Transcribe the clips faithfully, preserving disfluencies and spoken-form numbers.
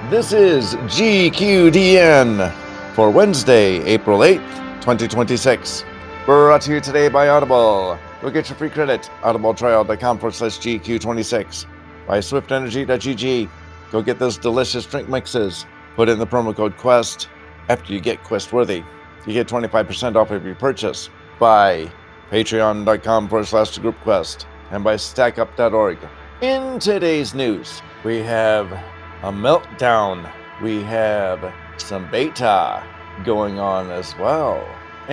This is G Q D N for Wednesday, April eighth, twenty twenty-six. Brought to you today by Audible. Go get your free credit, audibletrial.com forward slash GQ26. By swiftenergy.gg. Go get those delicious drink mixes. Put in the promo code QUEST. After you get Questworthy, you get twenty-five percent off of your purchase. By patreon.com forward slash groupquest. And by stackup dot org. In today's news, we have a meltdown. We have some beta going on as well.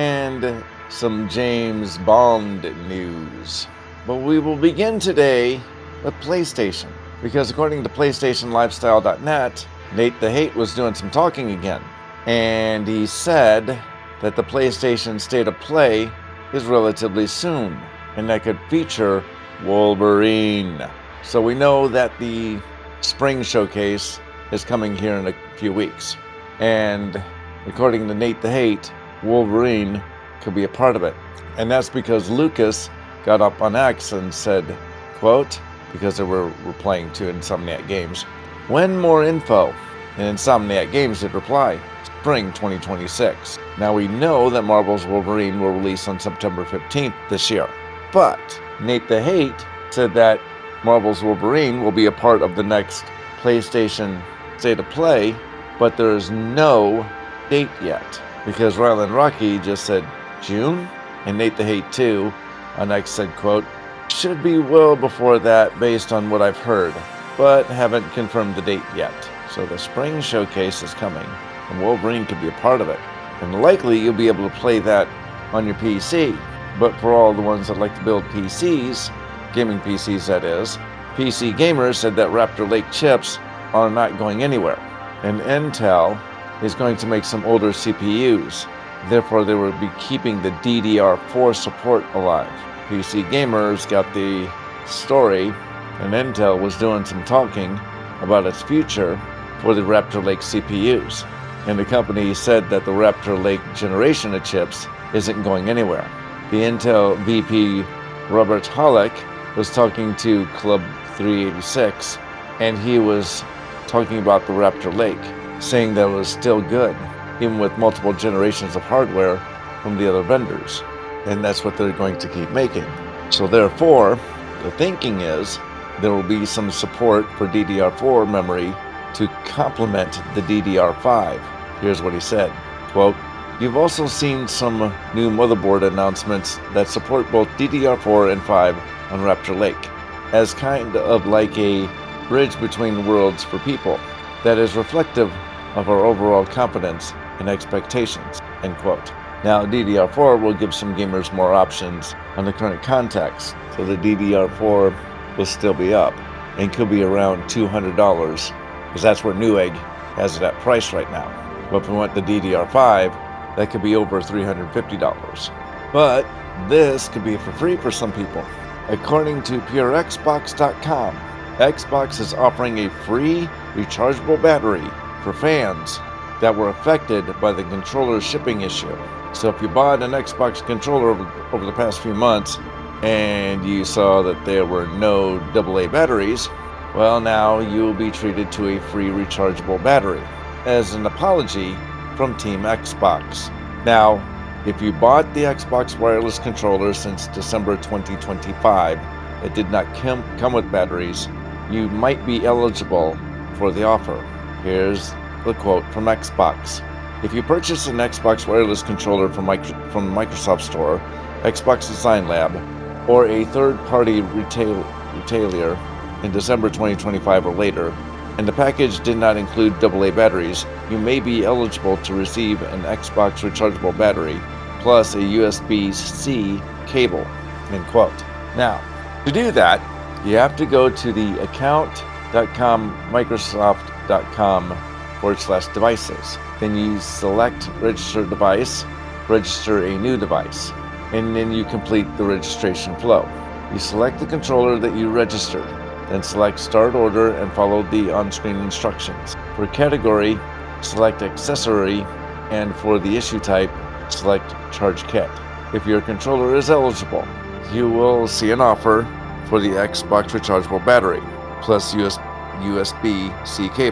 And some James Bond news. But we will begin today with PlayStation. Because according to PlayStation Lifestyle dot net, Nate the Hate was doing some talking again. And he said that the PlayStation State of Play is relatively soon. And that could feature Wolverine. So we know that the Spring Showcase is coming here in a few weeks. And according to Nate the Hate, Wolverine could be a part of it. And that's because Lucas got up on X and said, quote, because they were, were playing two Insomniac games, when more info? And Insomniac Games did reply, spring twenty twenty-six. Now we know that Marvel's Wolverine will release on September fifteenth this year. But Nate the Hate said that Marvel's Wolverine will be a part of the next PlayStation State of Play, but there's no date yet. Because Ryland Rocky just said June, and Nate the Hate too on X said, quote, should be well before that based on what I've heard, but haven't confirmed the date yet. So the Spring Showcase is coming, and Wolverine could be a part of it. And likely you'll be able to play that on your P C. But for all the ones that like to build P Cs, gaming P Cs that is, P C Gamer said that Raptor Lake chips are not going anywhere. And Intel is going to make some older C P Us. Therefore, they will be keeping the D D R four support alive. P C Gamers got the story, and Intel was doing some talking about its future for the Raptor Lake C P Us. And the company said that the Raptor Lake generation of chips isn't going anywhere. The Intel V P Robert Hollick was talking to Club three eighty-six, and he was talking about the Raptor Lake, saying that it was still good, even with multiple generations of hardware from the other vendors. And that's what they're going to keep making. So therefore, the thinking is there will be some support for D D R four memory to complement the D D R five. Here's what he said, quote, you've also seen some new motherboard announcements that support both D D R four and five on Raptor Lake, as kind of like a bridge between worlds for people that is reflective of our overall confidence and expectations, end quote. Now, D D R four will give some gamers more options on the current context, so the D D R four will still be up and could be around two hundred dollars, because that's where Newegg has it at price right now. But if we want the D D R five, that could be over three hundred fifty dollars. But this could be for free for some people. According to Pure Xbox dot com, Xbox is offering a free rechargeable battery for fans that were affected by the controller shipping issue. So if you bought an Xbox controller over, over the past few months and you saw that there were no double A batteries, well, now you will be treated to a free rechargeable battery as an apology from Team Xbox. Now, if you bought the Xbox wireless controller since December twenty twenty-five that did not com- come with batteries, you might be eligible for the offer. Here's the quote from Xbox. If you purchase an Xbox wireless controller from, micro- from Microsoft Store, Xbox Design Lab, or a third-party retail- retailer in December twenty twenty-five or later, and the package did not include double A batteries, you may be eligible to receive an Xbox rechargeable battery plus a U S B C cable, end quote. Now, to do that, you have to go to the account.com, Microsoft.com forward slash devices. Then you select register device, register a new device, and then you complete the registration flow. You select the controller that you registered, then select start order and follow the on-screen instructions. For category, select accessory, and for the issue type, select charge kit. If your controller is eligible, you will see an offer for the Xbox rechargeable battery plus U S B C cable.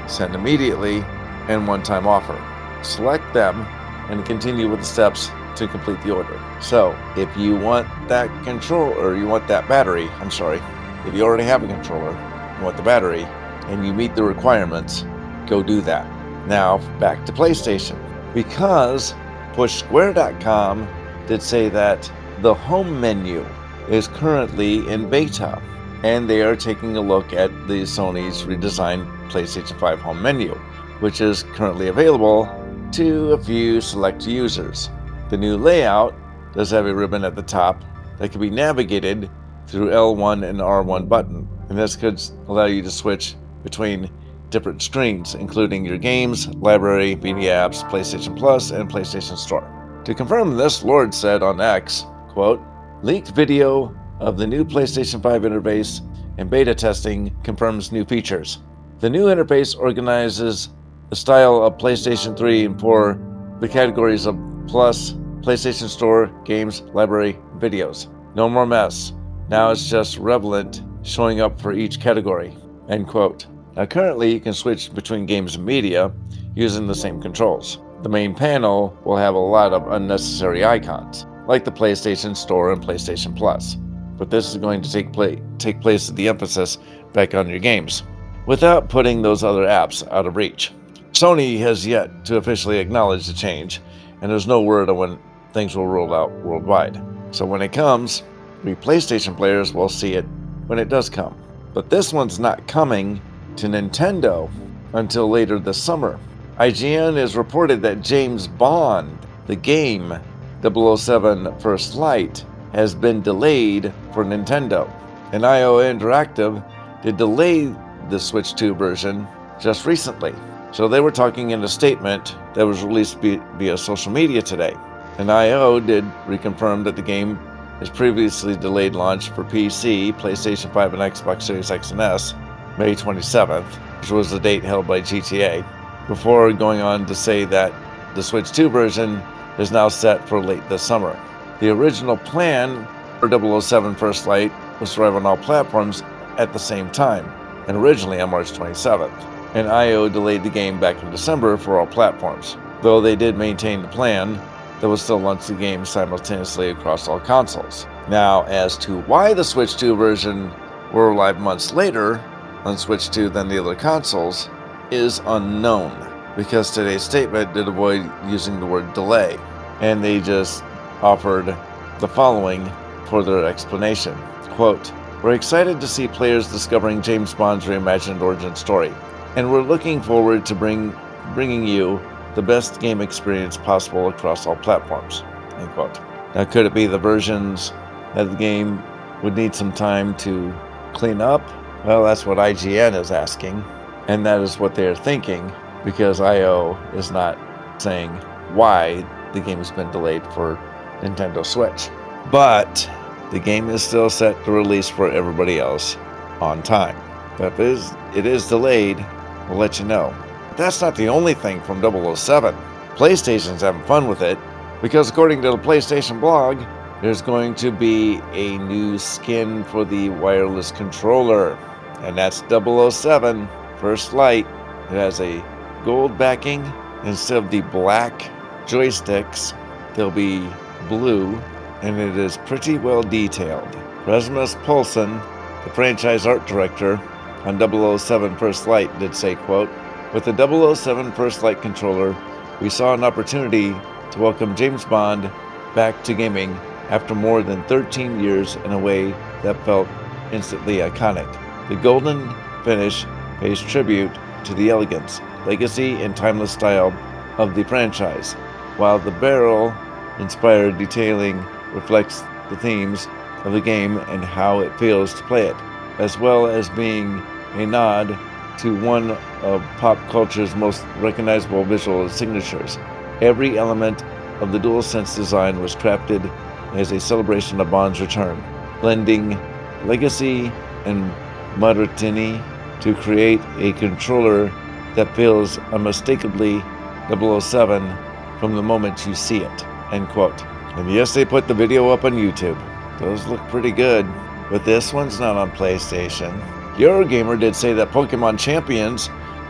send immediately, and one-time offer. Select them and continue with the steps to complete the order. So if you want that control, or you want that battery, I'm sorry, if you already have a controller, you want the battery, and you meet the requirements, go do that. Now back to PlayStation. Because Push Square dot com did say that the home menu is currently in beta, and they are taking a look at the Sony's redesigned PlayStation five home menu, which is currently available to a few select users. The new layout does have a ribbon at the top that can be navigated through L one and R one button, and this could allow you to switch between different screens, including your games, library, media apps, PlayStation Plus, and PlayStation Store. To confirm this, Lord said on X, quote, "Leaked video of the new PlayStation five interface and beta testing confirms new features. The new interface organizes the style of PlayStation three and four, the categories of Plus, PlayStation Store, games, library, videos. No more mess. Now it's just relevant showing up for each category," end quote. Now currently you can switch between games and media using the same controls. The main panel will have a lot of unnecessary icons, like the PlayStation Store and PlayStation Plus. But this is going to take, play, take place at the emphasis back on your games, without putting those other apps out of reach. Sony has yet to officially acknowledge the change, and there's no word on when things will roll out worldwide. So when it comes, we PlayStation players will see it when it does come. But this one's not coming to Nintendo until later this summer. I G N has reported that James Bond, the game double oh seven First Light, has been delayed for Nintendo. And I O Interactive did delay the Switch two version just recently. So they were talking in a statement that was released via social media today. And I O did reconfirm that the game has previously delayed launch for P C, PlayStation five, and Xbox Series X and S, May twenty-seventh, which was the date held by G T A, before going on to say that the Switch two version is now set for late this summer. The original plan for double oh seven First Light was to arrive on all platforms at the same time, and originally on March twenty-seventh, and I O delayed the game back in December for all platforms, though they did maintain the plan that was still launch the game simultaneously across all consoles. Now, as to why the Switch two version will arrive months later on Switch two than the other consoles is unknown, because today's statement did avoid using the word delay, and they just offered the following for their explanation. Quote, "We're excited to see players discovering James Bond's reimagined origin story, and we're looking forward to bring, bringing you the best game experience possible across all platforms," end quote. Now, could it be the versions that the game would need some time to clean up? Well, that's what I G N is asking, and that is what they're thinking, because I O is not saying why the game has been delayed for Nintendo Switch. But the game is still set to release for everybody else on time. But if it is, it is delayed, we'll let you know. But that's not the only thing from double oh seven. PlayStation's having fun with it, because according to the PlayStation blog, there's going to be a new skin for the wireless controller, and that's double oh seven First Light. It has a gold backing. Instead of the black joysticks, they'll be blue, and it is pretty well detailed. Rasmus Poulsen, the franchise art director on double oh seven First Light, did say, quote, "With the double oh seven First Light controller, we saw an opportunity to welcome James Bond back to gaming after more than thirteen years in a way that felt instantly iconic. The golden finish pays tribute to the elegance, legacy, and timeless style of the franchise, while the barrel-inspired detailing reflects the themes of the game and how it feels to play it, as well as being a nod to one of pop culture's most recognizable visual signatures. Every element of the DualSense design was crafted as a celebration of Bond's return, blending legacy and modernity to create a controller that feels unmistakably double oh seven from the moment you see it," end quote. And yes, they put the video up on YouTube. Those look pretty good, but this one's not on PlayStation. Eurogamer did say that Pokemon Champions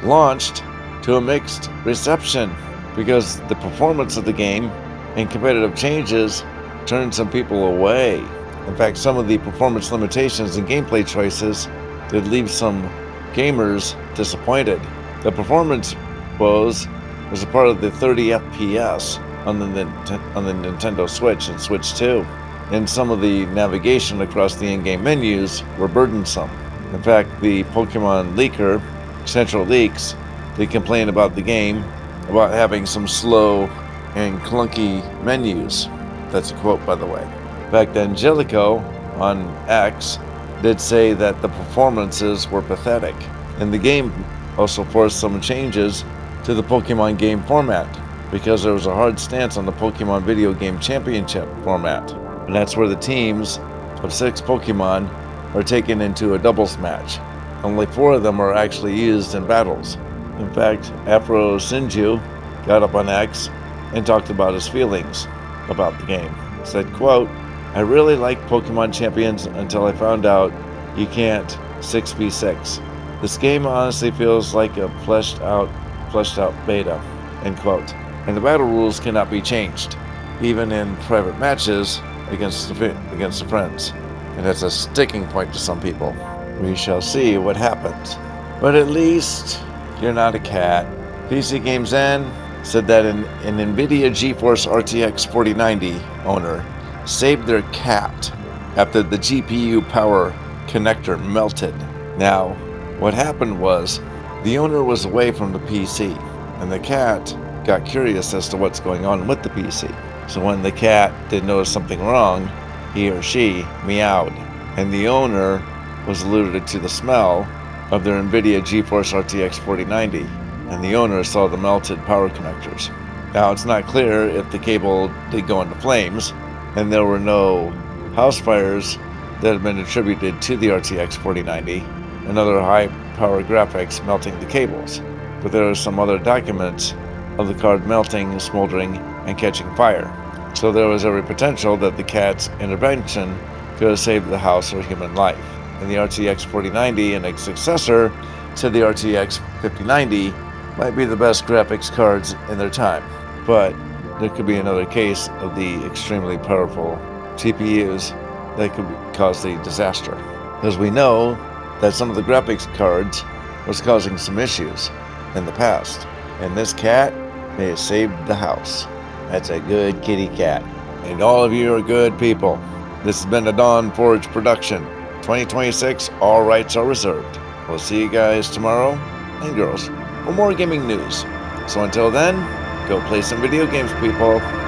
launched to a mixed reception because the performance of the game and competitive changes turned some people away. In fact, some of the performance limitations and gameplay choices did leave some gamers disappointed. The performance woes was a part of the thirty F P S on the, on the Nintendo Switch and Switch two, and some of the navigation across the in-game menus were burdensome. In fact, the Pokemon leaker, Central Leaks, they complained about the game about having some slow and clunky menus. That's a quote, by the way. In fact, Angelico on X did say that the performances were pathetic, and the game also forced some changes to the Pokemon game format because there was a hard stance on the Pokemon Video Game Championship format, and that's where the teams of six Pokemon are taken into a doubles match. Only four of them are actually used in battles. In fact, Afro Sinju got up on X and talked about his feelings about the game. He said, quote, "I really liked Pokemon Champions until I found out you can't six v six. This game honestly feels like a fleshed out, fleshed out beta," end quote. And the battle rules cannot be changed, even in private matches against the, against the friends. And that's a sticking point to some people. We shall see what happens. But at least you're not a cat. P C Games N said that an, an NVIDIA GeForce R T X forty ninety owner saved their cat after the G P U power connector melted. Now, what happened was the owner was away from the P C, and the cat got curious as to what's going on with the P C. So when the cat did notice something wrong, he or she meowed, and the owner was alerted to the smell of their NVIDIA GeForce R T X forty ninety, and the owner saw the melted power connectors. Now, it's not clear if the cable did go into flames, and there were no house fires that had been attributed to the R T X forty ninety and other high-power graphics melting the cables, but there are some other documents of the card melting, smoldering, and catching fire. So there was every potential that the cat's intervention could have saved the house or human life. And the R T X forty ninety and its successor said the R T X fifty ninety might be the best graphics cards in their time. But there could be another case of the extremely powerful G P Us that could cause the disaster. As we know that some of the graphics cards was causing some issues in the past. And this cat may have saved the house. That's a good kitty cat. And all of you are good people. This has been a Dawn Forge production. twenty twenty-six, all rights are reserved. We'll see you guys tomorrow, and girls, for more gaming news. So until then, go play some video games, people.